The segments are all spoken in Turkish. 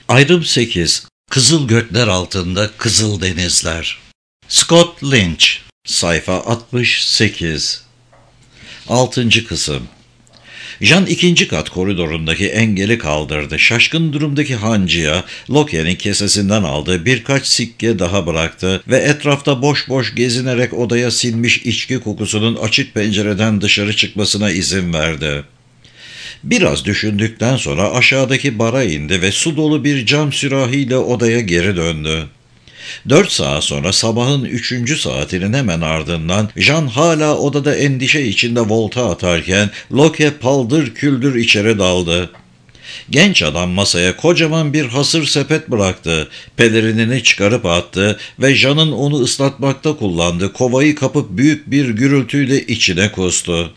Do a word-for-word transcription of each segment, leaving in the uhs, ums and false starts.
Ayrım sekiz. Kızıl gökler altında kızıl denizler. Scott Lynch. Sayfa altmış sekiz. Altıncı kısım. Jean ikinci kat koridorundaki engeli kaldırdı. Şaşkın durumdaki hancıya Lokia'nın kesesinden aldığı birkaç sikke daha bıraktı ve etrafta boş boş gezinerek odaya sinmiş içki kokusunun açık pencereden dışarı çıkmasına izin verdi. Biraz düşündükten sonra aşağıdaki bara indi ve su dolu bir cam sürahiyle odaya geri döndü. Dört saat sonra sabahın üçüncü saatinin hemen ardından Jean hala odada endişe içinde volta atarken Loki paldır küldür içeri daldı. Genç adam masaya kocaman bir hasır sepet bıraktı, pelerinini çıkarıp attı ve Jean'ın onu ıslatmakta kullandığı kovayı kapıp büyük bir gürültüyle içine kustu.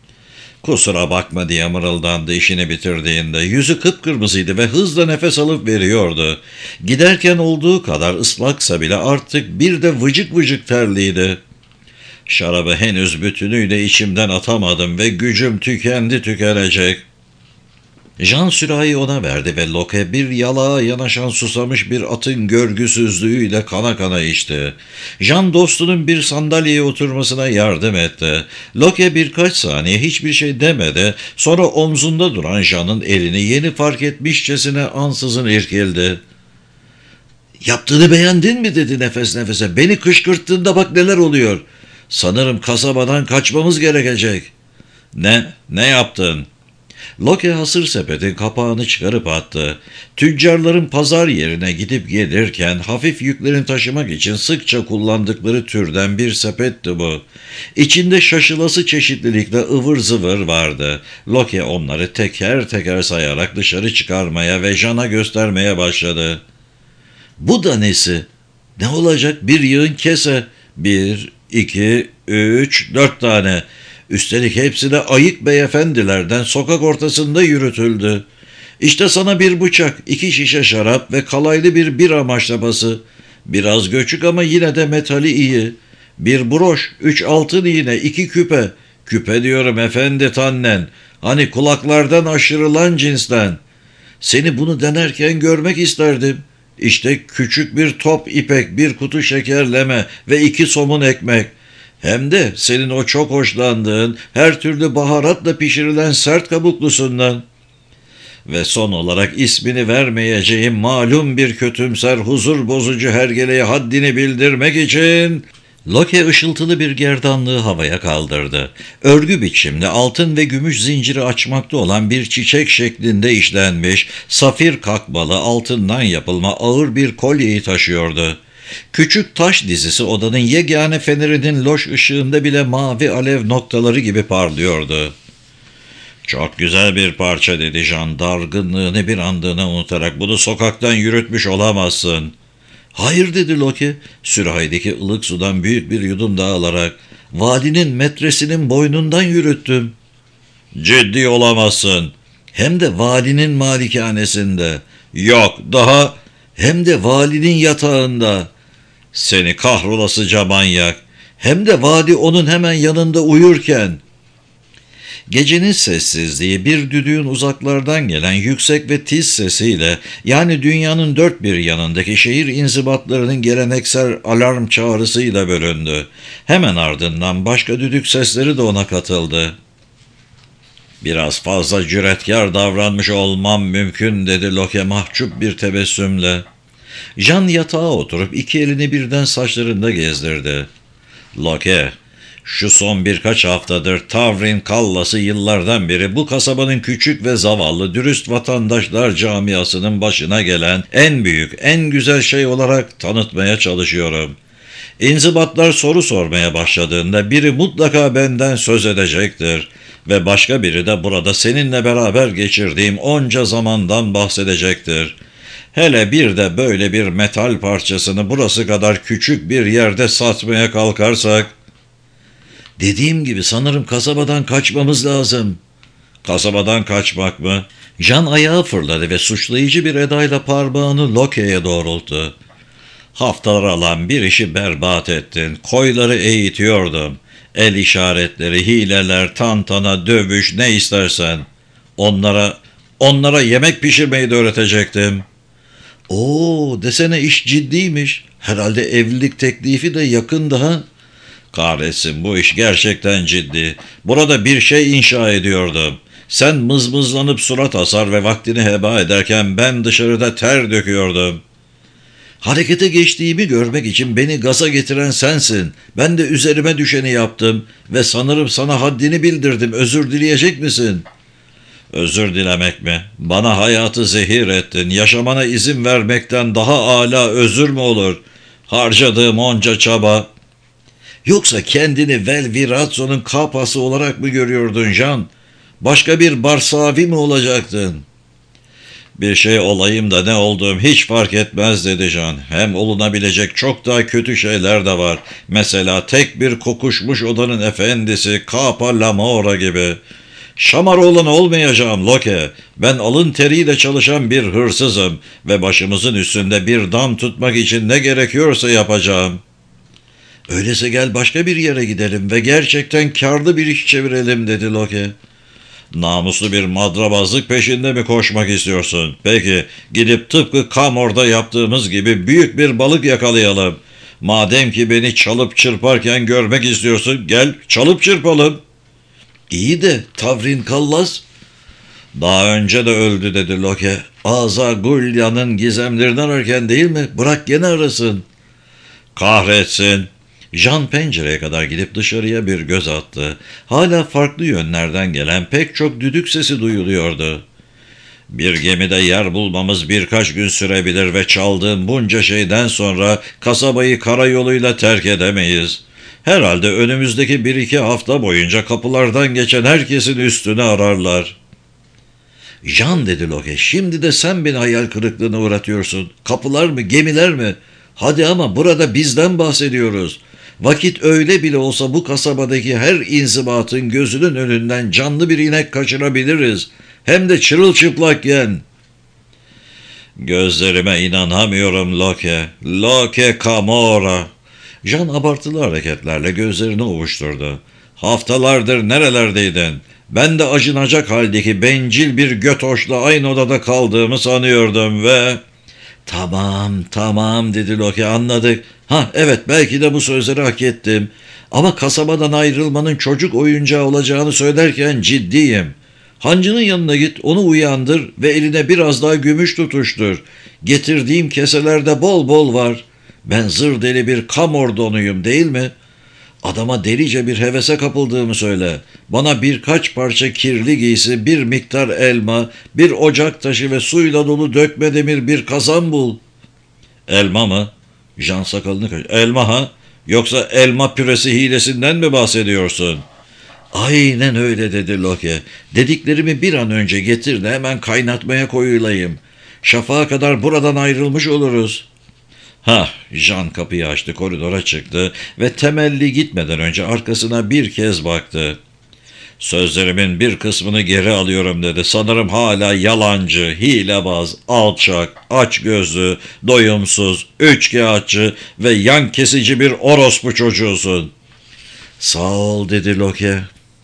"Kusura bakma," diye mırıldandı işini bitirdiğinde. Yüzü kıpkırmızıydı ve hızla nefes alıp veriyordu. Giderken olduğu kadar ıslaksa bile artık bir de vıcık vıcık terliydi. "Şarabı henüz bütünüyle içimden atamadım ve gücüm tükendi tükenecek." Jean sürahi ona verdi ve Loki bir yalağa yanaşan susamış bir atın görgüsüzlüğüyle kana kana içti. Jean dostunun bir sandalyeye oturmasına yardım etti. Loki birkaç saniye hiçbir şey demedi, sonra omzunda duran Jean'ın elini yeni fark etmişçesine ansızın irkildi. "Yaptığını beğendin mi?" dedi nefes nefese. "Beni kışkırttığında bak neler oluyor. Sanırım kasabadan kaçmamız gerekecek." "Ne? Ne yaptın?" Loki hasır sepetin kapağını çıkarıp attı. Tüccarların pazar yerine gidip gelirken hafif yüklerini taşımak için sıkça kullandıkları türden bir sepetti bu. İçinde şaşılası çeşitlilikle ıvır zıvır vardı. Loki onları teker teker sayarak dışarı çıkarmaya ve Jean'a göstermeye başladı. "Bu da nesi? Ne olacak? Bir yığın kese. Bir, iki, üç, dört tane. Üstelik hepsi de ayık beyefendilerden sokak ortasında yürütüldü. İşte sana bir bıçak, iki şişe şarap ve kalaylı bir bira maşrapası. Biraz göçük ama yine de metali iyi. Bir broş, üç altın iğne, iki küpe. Küpe diyorum efendi tannen. Hani kulaklardan aşırılan cinsten. Seni bunu denerken görmek isterdim. İşte küçük bir top ipek, bir kutu şekerleme ve iki somun ekmek. Hem de senin o çok hoşlandığın her türlü baharatla pişirilen sert kabuklusundan. Ve son olarak ismini vermeyeceğim malum bir kötümser huzur bozucu hergeleye haddini bildirmek için..." Loki ışıltılı bir gerdanlığı havaya kaldırdı. Örgü biçimde altın ve gümüş zinciri açmakta olan bir çiçek şeklinde işlenmiş, safir kakmalı altından yapılma ağır bir kolyeyi taşıyordu. Küçük taş dizisi odanın yegane fenerinin loş ışığında bile mavi alev noktaları gibi parlıyordu. "Çok güzel bir parça," dedi Jean dargınlığını bir andığına unutarak. "Bunu sokaktan yürütmüş olamazsın." "Hayır," dedi Loki sürahideki ılık sudan büyük bir yudum daha alarak. "Valinin metresinin boynundan yürüttüm." "Ciddi olamazsın." "Hem de valinin malikanesinde." "Yok, daha..." "Hem de valinin yatağında." "Seni kahrolasıca manyak." "Hem de vali onun hemen yanında uyurken." Gecenin sessizliği bir düdüğün uzaklardan gelen yüksek ve tiz sesiyle, yani dünyanın dört bir yanındaki şehir inzibatlarının geleneksel alarm çağrısıyla bölündü. Hemen ardından başka düdük sesleri de ona katıldı. "Biraz fazla cüretkar davranmış olmam mümkün," dedi Loki mahcup bir tebessümle. Jean yatağa oturup iki elini birden saçlarında gezdirdi. "Loki, şu son birkaç haftadır Tavrin Kallası yıllardan beri bu kasabanın küçük ve zavallı dürüst vatandaşlar camiasının başına gelen en büyük, en güzel şey olarak tanıtmaya çalışıyorum. İnzibatlar soru sormaya başladığında biri mutlaka benden söz edecektir ve başka biri de burada seninle beraber geçirdiğim onca zamandan bahsedecektir. Hele bir de böyle bir metal parçasını burası kadar küçük bir yerde satmaya kalkarsak..." "Dediğim gibi sanırım kasabadan kaçmamız lazım." "Kasabadan kaçmak mı?" Jean ayağa fırladı ve suçlayıcı bir edayla parmağını Loki'ye doğrulttu. "Haftalar alan bir işi berbat ettin. Koyları eğitiyordum. El işaretleri, hileler, tantana, dövüş, ne istersen. Onlara, onlara yemek pişirmeyi de öğretecektim." Oo, desene iş ciddiymiş. Herhalde evlilik teklifi de yakın daha. Kahretsin, bu iş gerçekten ciddi. Burada bir şey inşa ediyordum. Sen mızmızlanıp surat asar ve vaktini heba ederken ben dışarıda ter döküyordum. Harekete geçtiğimi görmek için beni gaza getiren sensin. Ben de üzerime düşeni yaptım ve sanırım sana haddini bildirdim. Özür dileyecek misin? Özür dilemek mi? Bana hayatı zehir ettin. Yaşamana izin vermekten daha âlâ özür mü olur? Harcadığım onca çaba. Yoksa kendini Velvirazzo'nun kapası olarak mı görüyordun Can? Başka bir Barsavi mi olacaktın? Bir şey olayım da ne olduğum hiç fark etmez dedi Can. Hem olunabilecek çok daha kötü şeyler de var. Mesela tek bir kokuşmuş odanın efendisi Kapa Lamora gibi. Şamaroğlan olmayacağım Loke. Ben alın teriyle çalışan bir hırsızım ve başımızın üstünde bir dam tutmak için ne gerekiyorsa yapacağım. Öyleyse gel başka bir yere gidelim ve gerçekten karlı bir iş çevirelim dedi Loke. Namuslu bir madrabazlık peşinde mi koşmak istiyorsun? Peki gidip tıpkı Kamor'da yaptığımız gibi büyük bir balık yakalayalım. Madem ki beni çalıp çırparken görmek istiyorsun, gel çalıp çırpalım. İyi de Tavrin Kallas daha önce de öldü dedi Loke. Aza Gulya'nın gizemlerini ararken değil mi? Bırak gene arasın. Kahretsin. Jean pencereye kadar gidip dışarıya bir göz attı. Hala farklı yönlerden gelen pek çok düdük sesi duyuluyordu. Bir gemide yer bulmamız birkaç gün sürebilir ve çaldığım bunca şeyden sonra kasabayı karayoluyla terk edemeyiz. Herhalde önümüzdeki bir iki hafta boyunca kapılardan geçen herkesin üstünü ararlar. Jean dedi Loke, şimdi de sen beni hayal kırıklığına uğratıyorsun. Kapılar mı, gemiler mi? Hadi ama burada bizden bahsediyoruz. Vakit öyle bile olsa bu kasabadaki her inzibatın gözünün önünden canlı bir inek kaçırabiliriz. Hem de çırılçıplakken. Gözlerime inanamıyorum Loke. Loke Kamora. Jean abartılı hareketlerle gözlerini ovuşturdu. Haftalardır nerelerdeydin? Ben de acınacak haldeki bencil bir götoşla aynı odada kaldığımı sanıyordum ve... Tamam, tamam dedi Loki, anladık. Ha evet, belki de bu sözleri hak ettim. Ama kasabadan ayrılmanın çocuk oyuncağı olacağını söylerken ciddiyim. Hancının yanına git, onu uyandır ve eline biraz daha gümüş tutuştur. Getirdiğim keselerde bol bol var. Ben zır deli bir kamordonuyum değil mi? Adama delice bir hevese kapıldığımı söyle. Bana birkaç parça kirli giysi, bir miktar elma, bir ocak taşı ve suyla dolu dökme demir bir kazan bul. Elma mı? Jean sakalını kaç. Elma ha? Yoksa elma püresi hilesinden mi bahsediyorsun? Aynen öyle dedi Loke. Dediklerimi bir an önce getir de hemen kaynatmaya koyulayım. Şafağa kadar buradan ayrılmış oluruz. Ha, Jean kapıyı açtı, koridora çıktı ve temelli gitmeden önce arkasına bir kez baktı. Sözlerimin bir kısmını geri alıyorum dedi. Sanırım hala yalancı, hilebaz, alçak, açgözlü, doyumsuz, üçkağıtçı ve yan kesici bir orospu çocuğusun. Sağ ol dedi Loke.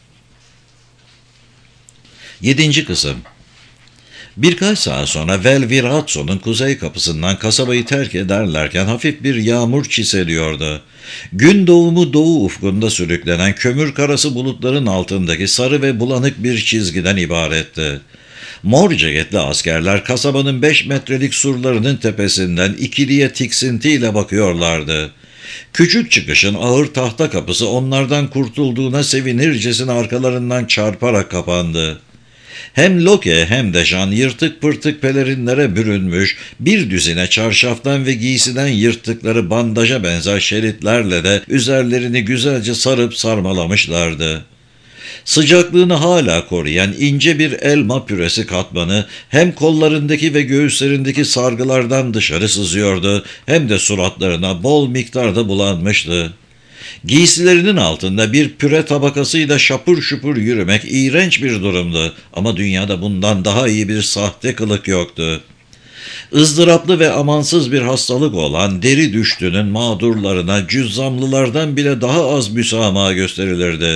Yedinci kısım. Birkaç saat sonra Velvirazzo'nun kuzey kapısından kasabayı terk ederlerken hafif bir yağmur çiseliyordu. Gün doğumu doğu ufkunda sürüklenen kömür karası bulutların altındaki sarı ve bulanık bir çizgiden ibaretti. Mor ceketli askerler kasabanın beş metrelik surlarının tepesinden ikiliye tiksintiyle bakıyorlardı. Küçük çıkışın ağır tahta kapısı onlardan kurtulduğuna sevinircesine arkalarından çarparak kapandı. Hem Loke hem de Jean yırtık pırtık pelerinlere bürünmüş, bir düzine çarşaftan ve giysiden yırttıkları bandaja benzer şeritlerle de üzerlerini güzelce sarıp sarmalamışlardı. Sıcaklığını hala koruyan ince bir elma püresi katmanı hem kollarındaki ve göğüslerindeki sargılardan dışarı sızıyordu, hem de suratlarına bol miktarda bulanmıştı. Giysilerinin altında bir püre tabakasıyla şapur şupur yürümek iğrenç bir durumdu ama dünyada bundan daha iyi bir sahte kılık yoktu. ızdıraplı ve amansız bir hastalık olan deri düştünün mağdurlarına cüzzamlılardan bile daha az müsamaha gösterilirdi.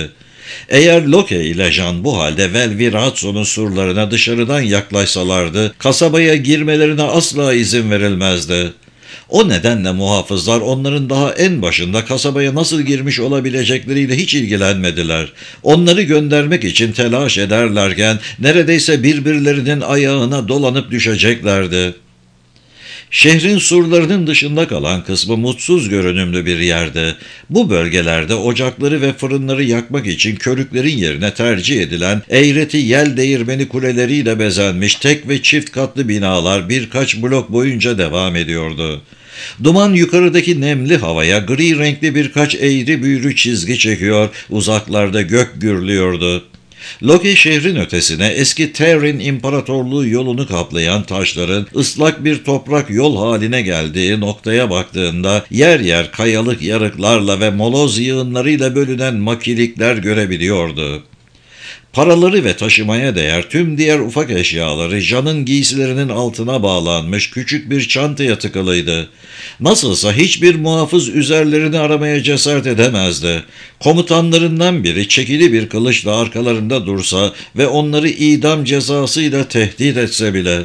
Eğer Loke ile Jean bu halde Velviratso'nun surlarına dışarıdan yaklaşsalardı, kasabaya girmelerine asla izin verilmezdi. O nedenle muhafızlar onların daha en başında kasabaya nasıl girmiş olabilecekleriyle hiç ilgilenmediler. Onları göndermek için telaş ederlerken neredeyse birbirlerinin ayağına dolanıp düşeceklerdi. Şehrin surlarının dışında kalan kısmı mutsuz görünümlü bir yerde. Bu bölgelerde ocakları ve fırınları yakmak için körüklerin yerine tercih edilen eğreti yel değirmeni kuleleriyle bezenmiş tek ve çift katlı binalar birkaç blok boyunca devam ediyordu. Duman yukarıdaki nemli havaya gri renkli birkaç eğri büğrü çizgi çekiyor, uzaklarda gök gürlüyordu. Loke şehrin ötesine eski Terrin İmparatorluğu yolunu kaplayan taşların ıslak bir toprak yol haline geldiği noktaya baktığında yer yer kayalık yarıklarla ve moloz yığınlarıyla bölünen makilikler görebiliyordu. Paraları ve taşımaya değer tüm diğer ufak eşyaları Jean'ın giysilerinin altına bağlanmış küçük bir çantaya tıkılıydı. Nasılsa hiçbir muhafız üzerlerini aramaya cesaret edemezdi. Komutanlarından biri çekili bir kılıçla arkalarında dursa ve onları idam cezasıyla tehdit etse bile.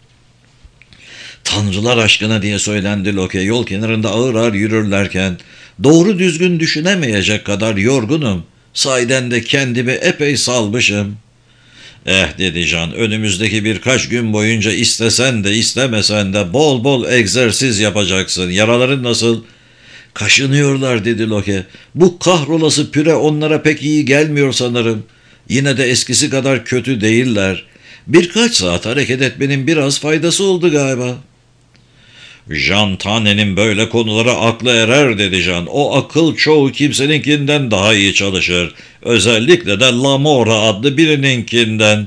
"Tanrılar aşkına," diye söylendi Loke yol kenarında ağır ağır yürürlerken. "Doğru düzgün düşünemeyecek kadar yorgunum. Sahiden de kendimi epey salmışım." "Eh," dedi Jean, "önümüzdeki birkaç gün boyunca istesen de istemesen de bol bol egzersiz yapacaksın. Yaraların nasıl?" "Kaşınıyorlar," dedi Loke. "Bu kahrolası püre onlara pek iyi gelmiyor sanırım. Yine de eskisi kadar kötü değiller. Birkaç saat hareket etmenin biraz faydası oldu galiba." "Jean Tane'nin böyle konulara aklı erer," dedi Jean. "O akıl çoğu kimseninkinden daha iyi çalışır. Özellikle de Lamora adlı birininkinden."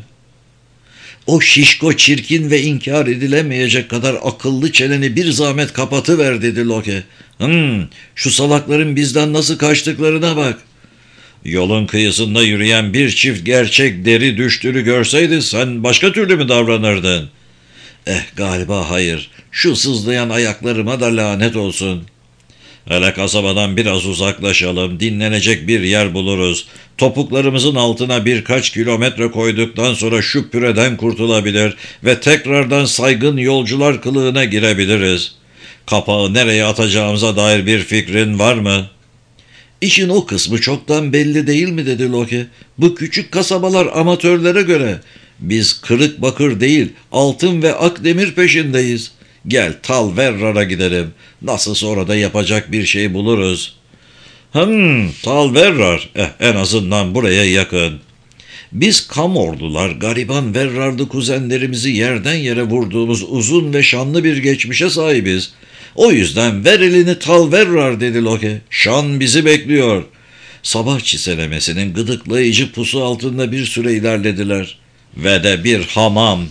"O şişko, çirkin ve inkar edilemeyecek kadar akıllı çeneni bir zahmet kapatıver," dedi Loke. "Hımm, şu salakların bizden nasıl kaçtıklarına bak." "Yolun kıyısında yürüyen bir çift gerçek deri düştüğünü görseydin sen başka türlü mü davranırdın?" "Eh, galiba hayır. Şu sızlayan ayaklarıma da lanet olsun." "Hele kasabadan biraz uzaklaşalım, dinlenecek bir yer buluruz. Topuklarımızın altına birkaç kilometre koyduktan sonra şu püreden kurtulabilir ve tekrardan saygın yolcular kılığına girebiliriz. Kapağı nereye atacağımıza dair bir fikrin var mı?" "İşin o kısmı çoktan belli değil mi?" dedi Loke. "Bu küçük kasabalar amatörlere göre. Biz kırık bakır değil, altın ve akdemir peşindeyiz. Gel Talverrar'a gidelim. Nasılsa orada yapacak bir şey buluruz." "Hımm, Talverrar. Eh, en azından buraya yakın. Biz Kamorlular, gariban Verrar'lı kuzenlerimizi yerden yere vurduğumuz uzun ve şanlı bir geçmişe sahibiz. O yüzden ver elini Talverrar," dedi Loke. "Şan bizi bekliyor." Sabah çiselemesinin gıdıklayıcı pusu altında bir süre ilerlediler. Ve de bir hamam.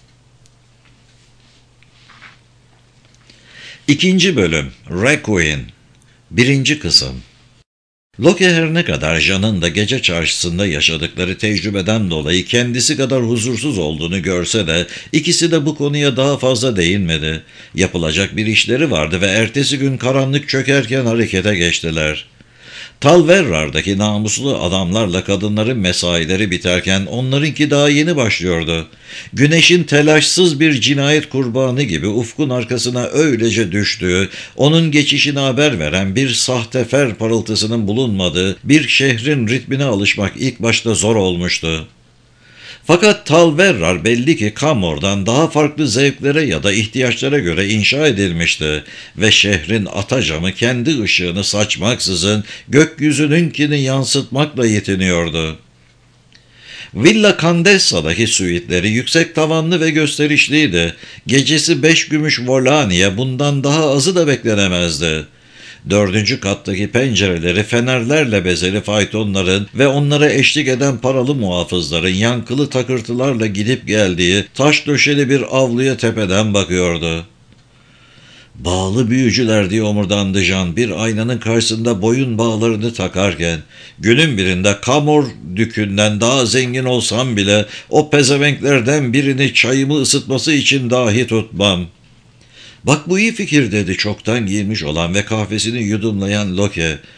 İkinci bölüm. Requiem. Birinci kısım. Loke her ne kadar Jean'ın da gece çarşısında yaşadıkları tecrübeden dolayı kendisi kadar huzursuz olduğunu görse de ikisi de bu konuya daha fazla değinmedi. Yapılacak bir işleri vardı ve ertesi gün karanlık çökerken harekete geçtiler. Talverrar'daki namuslu adamlarla kadınların mesaileri biterken onlarınki daha yeni başlıyordu. Güneşin telaşsız bir cinayet kurbanı gibi ufkun arkasına öylece düştüğü, onun geçişine haber veren bir sahtefer parıltısının bulunmadığı bir şehrin ritmine alışmak ilk başta zor olmuştu. Fakat Talverrar belli ki Kamor'dan daha farklı zevklere ya da ihtiyaçlara göre inşa edilmişti ve şehrin atacamı kendi ışığını saçmaksızın gökyüzününkini yansıtmakla yetiniyordu. Villa Condessa'daki suitleri yüksek tavanlı ve gösterişliydi. Gecesi beş gümüş volaniye bundan daha azı da beklenemezdi. Dördüncü kattaki pencereleri fenerlerle bezeli faytonların ve onlara eşlik eden paralı muhafızların yankılı takırtılarla gidip geldiği taş döşeli bir avluya tepeden bakıyordu. "Bağlı büyücüler," diye omurdandı Jean bir aynanın karşısında boyun bağlarını takarken. "Günün birinde Kamor dükünden daha zengin olsam bile o pezevenklerden birini çayımı ısıtması için dahi tutmam." "Bak bu iyi fikir," dedi çoktan giymiş olan ve kahvesini yudumlayan Loke.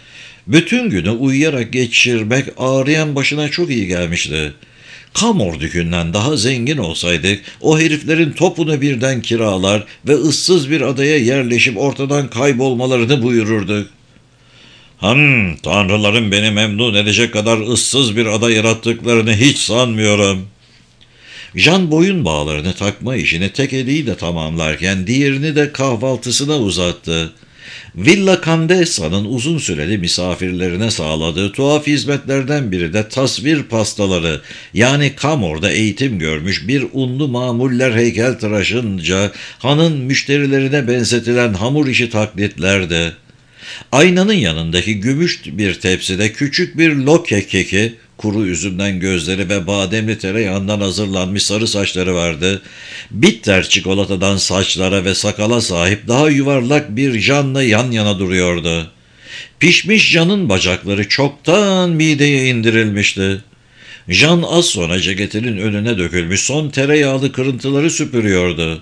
Bütün günü uyuyarak geçirmek ağrıyan başına çok iyi gelmişti. Kamordükünden daha zengin olsaydık, o heriflerin topunu birden kiralar ve ıssız bir adaya yerleşip ortadan kaybolmalarını buyururduk. Hmm, tanrıların beni memnun edecek kadar ıssız bir ada yarattıklarını hiç sanmıyorum. Jean boyun bağlarını takma işini tek eliyle tamamlarken diğerini de kahvaltısına uzattı. Villa Condesa'nın uzun süreli misafirlerine sağladığı tuhaf hizmetlerden biri de tasvir pastaları, yani Camor'da eğitim görmüş bir unlu mamuller heykeltıraşınca hanın müşterilerine benzetilen hamur işi taklitlerdi. Aynanın yanındaki gümüş bir tepside küçük bir loke keki, kuru üzümden gözleri ve bademli tereyağından hazırlanmış sarı saçları vardı. Bitter çikolatadan saçlara ve sakala sahip daha yuvarlak bir Jean'la yan yana duruyordu. Pişmiş Jean'ın bacakları çoktan mideye indirilmişti. Jean az sonra ceketinin önüne dökülmüş son tereyağlı kırıntıları süpürüyordu.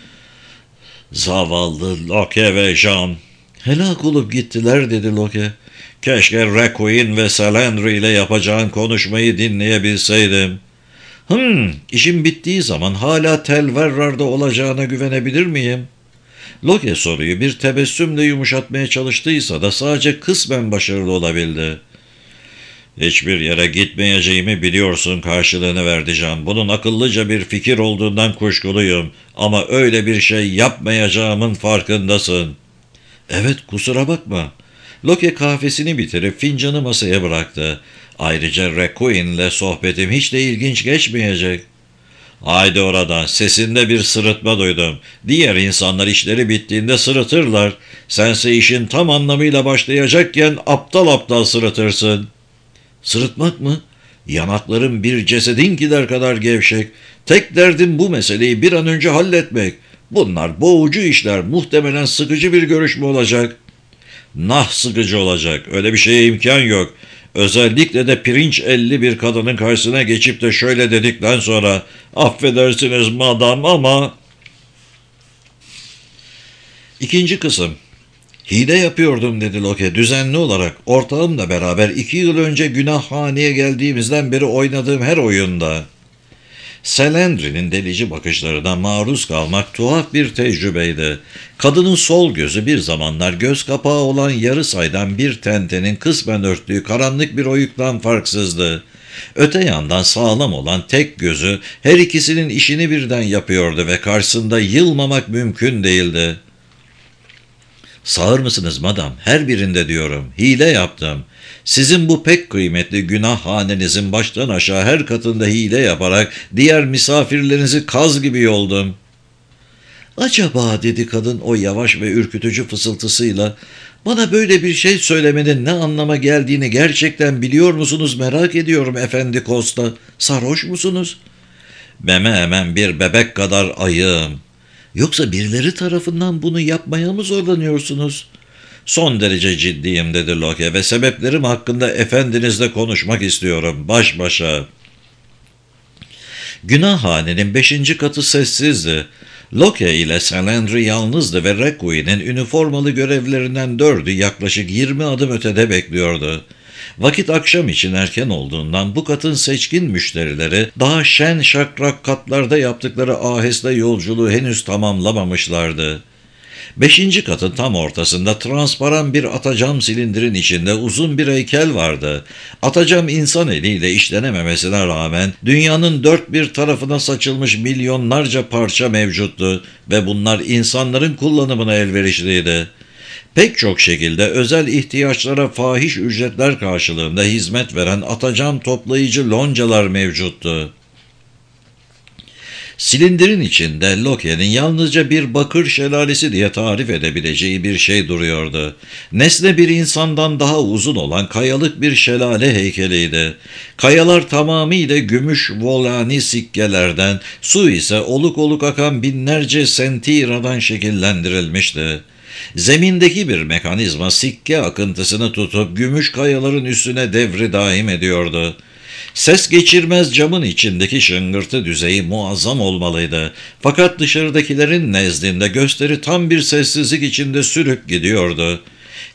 Zavallı Loke ve Jean. Helak olup gittiler, dedi Loke. Keşke Requiem ve Salandry ile yapacağın konuşmayı dinleyebilseydim. Hım, işim bittiği zaman hala Telverrar'da olacağına güvenebilir miyim? Loke soruyu bir tebessümle yumuşatmaya çalıştıysa da sadece kısmen başarılı olabildi. Hiçbir yere gitmeyeceğimi biliyorsun karşılığını verdi Jean. Bunun akıllıca bir fikir olduğundan kuşkuluyum. Ama öyle bir şey yapmayacağımın farkındasın. Evet, kusura bakma. Loke kahvesini bitirip fincanı masaya bıraktı. Ayrıca Requiem'le sohbetim hiç de ilginç geçmeyecek. Haydi oradan, sesinde bir sırıtma duydum. Diğer insanlar işleri bittiğinde sırıtırlar. Sense işin tam anlamıyla başlayacakken aptal aptal sırıtırsın. Sırıtmak mı? Yanaklarım bir cesedinkiler kadar gevşek. Tek derdim bu meseleyi bir an önce halletmek. Bunlar boğucu işler, muhtemelen sıkıcı bir görüşme olacak. Nah sıkıcı olacak, öyle bir şeye imkan yok. Özellikle de pirinç elli bir kadının karşısına geçip de şöyle dedikten sonra, affedersiniz madam ama... İkinci kısım. Hile yapıyordum, dedi Loke düzenli olarak. Ortağımla beraber iki yıl önce günahhaneye geldiğimizden beri oynadığım her oyunda. Salandry'nin delici bakışlarına maruz kalmak tuhaf bir tecrübeydi. Kadının sol gözü bir zamanlar göz kapağı olan yarı saydan bir tentenin kısmen örttüğü karanlık bir oyuktan farksızdı. Öte yandan sağlam olan tek gözü her ikisinin işini birden yapıyordu ve karşısında yılmamak mümkün değildi. Sağır mısınız madam? Her birinde diyorum. Hile yaptım. Sizin bu pek kıymetli günahhanenizin baştan aşağı her katında hile yaparak diğer misafirlerinizi kaz gibi yoldum. Acaba, dedi kadın o yavaş ve ürkütücü fısıltısıyla, bana böyle bir şey söylemenin ne anlama geldiğini gerçekten biliyor musunuz merak ediyorum efendi Costa. Sarhoş musunuz? Meme hemen bir bebek kadar ayığım. Yoksa birileri tarafından bunu yapmaya mı zorlanıyorsunuz? Son derece ciddiyim, dedi Loke ve sebeplerim hakkında efendinizle konuşmak istiyorum, baş başa. Günahhanenin beşinci katı sessizdi. Loke ile Salandry yalnızdı ve Requiem'in üniformalı görevlerinden dördü yaklaşık yirmi adım ötede bekliyordu. Vakit akşam için erken olduğundan bu katın seçkin müşterileri daha şen şakrak katlarda yaptıkları aheste yolculuğu henüz tamamlamamışlardı. Beşinci katın tam ortasında transparan bir atacam silindirin içinde uzun bir heykel vardı. Atacam insan eliyle işlenememesine rağmen dünyanın dört bir tarafına saçılmış milyonlarca parça mevcuttu ve bunlar insanların kullanımına elverişliydi. Pek çok şekilde özel ihtiyaçlara fahiş ücretler karşılığında hizmet veren atacam toplayıcı loncalar mevcuttu. Silindirin içinde Loke'nin yalnızca bir bakır şelalesi diye tarif edebileceği bir şey duruyordu. Nesne bir insandan daha uzun olan kayalık bir şelale heykeliydi. Kayalar tamamıyla gümüş volani sikkelerden, su ise oluk oluk akan binlerce sentiradan şekillendirilmişti. Zemindeki bir mekanizma sikke akıntısını tutup gümüş kayaların üstüne devri daim ediyordu. Ses geçirmez camın içindeki şıngırtı düzeyi muazzam olmalıydı. Fakat dışarıdakilerin nezdinde gösteri tam bir sessizlik içinde sürüp gidiyordu.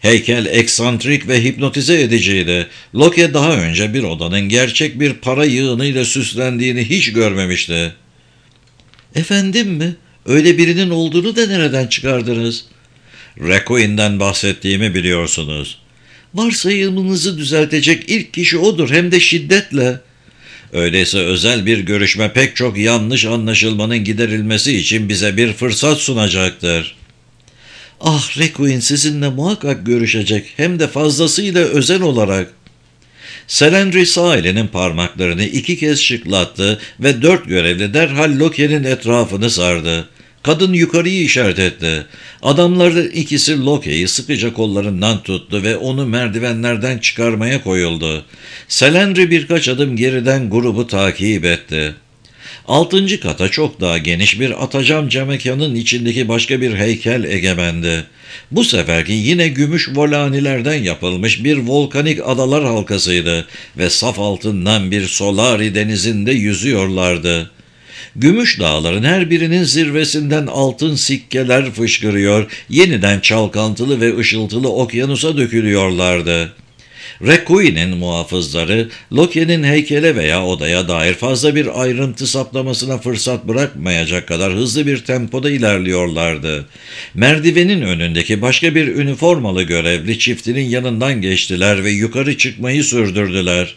Heykel eksantrik ve hipnotize ediciydi. Locke daha önce bir odanın gerçek bir para yığınıyla süslendiğini hiç görmemişti. "Efendim mi? Öyle birinin olduğunu da nereden çıkardınız?" "Requiem'den bahsettiğimi biliyorsunuz." "Varsayımınızı düzeltecek ilk kişi odur, hem de şiddetle." "Öyleyse özel bir görüşme pek çok yanlış anlaşılmanın giderilmesi için bize bir fırsat sunacaktır." "Ah, Requiem sizinle muhakkak görüşecek, hem de fazlasıyla özel olarak." Selendri sağ elinin parmaklarını iki kez şıklattı ve dört görevli derhal Locke'nin etrafını sardı. Kadın yukarıyı işaret etti. Adamların ikisi Locke'yi sıkıca kollarından tuttu ve onu merdivenlerden çıkarmaya koyuldu. Selendri birkaç adım geriden grubu takip etti. Altıncı kata çok daha geniş bir atacam camekanın içindeki başka bir heykel egemendi. Bu seferki yine gümüş volanilerden yapılmış bir volkanik adalar halkasıydı ve saf altından bir Solari denizinde yüzüyorlardı. Gümüş dağların her birinin zirvesinden altın sikkeler fışkırıyor, yeniden çalkantılı ve ışıltılı okyanusa dökülüyorlardı. Requiem'in muhafızları, Locke'nin heykele veya odaya dair fazla bir ayrıntı saplamasına fırsat bırakmayacak kadar hızlı bir tempoda ilerliyorlardı. Merdivenin önündeki başka bir üniformalı görevli çiftinin yanından geçtiler ve yukarı çıkmayı sürdürdüler.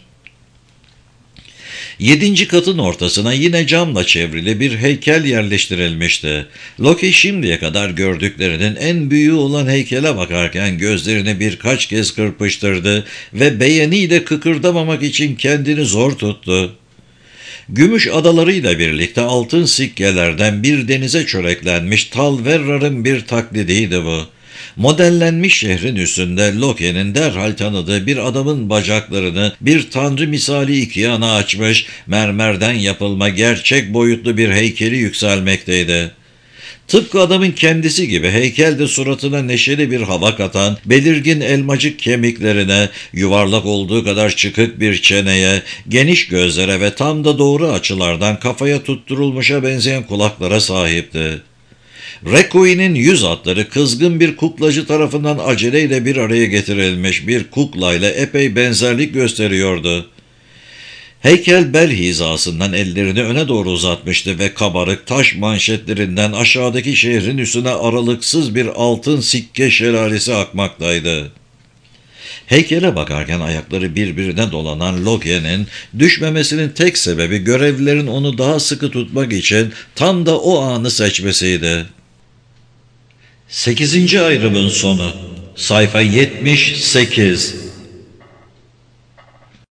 Yedinci katın ortasına yine camla çevrili bir heykel yerleştirilmişti. Locke şimdiye kadar gördüklerinin en büyüğü olan heykele bakarken gözlerini birkaç kez kırpıştırdı ve beğeniyle kıkırdamamak için kendini zor tuttu. Gümüş adalarıyla birlikte altın sikkelerden bir denize çöreklenmiş Talverrar'ın bir taklidiydi bu. Modellenmiş şehrin üstünde Locke'nin derhal tanıdığı bir adamın bacaklarını bir tanrı misali iki yana açmış, mermerden yapılma gerçek boyutlu bir heykeli yükselmekteydi. Tıpkı adamın kendisi gibi heykel de suratına neşeli bir hava katan, belirgin elmacık kemiklerine, yuvarlak olduğu kadar çıkık bir çeneye, geniş gözlere ve tam da doğru açılardan kafaya tutturulmuşa benzeyen kulaklara sahipti. Requiem'in yüz hatları kızgın bir kuklacı tarafından aceleyle bir araya getirilmiş bir kuklayla epey benzerlik gösteriyordu. Heykel bel hizasından ellerini öne doğru uzatmıştı ve kabarık taş manşetlerinden aşağıdaki şehrin üstüne aralıksız bir altın sikke şelalesi akmaktaydı. Heykele bakarken ayakları birbirine dolanan Locke'nin düşmemesinin tek sebebi görevlilerin onu daha sıkı tutmak için tam da o anı seçmesiydi. Sekizinci ayrımın sonu. Sayfa yetmiş sekiz.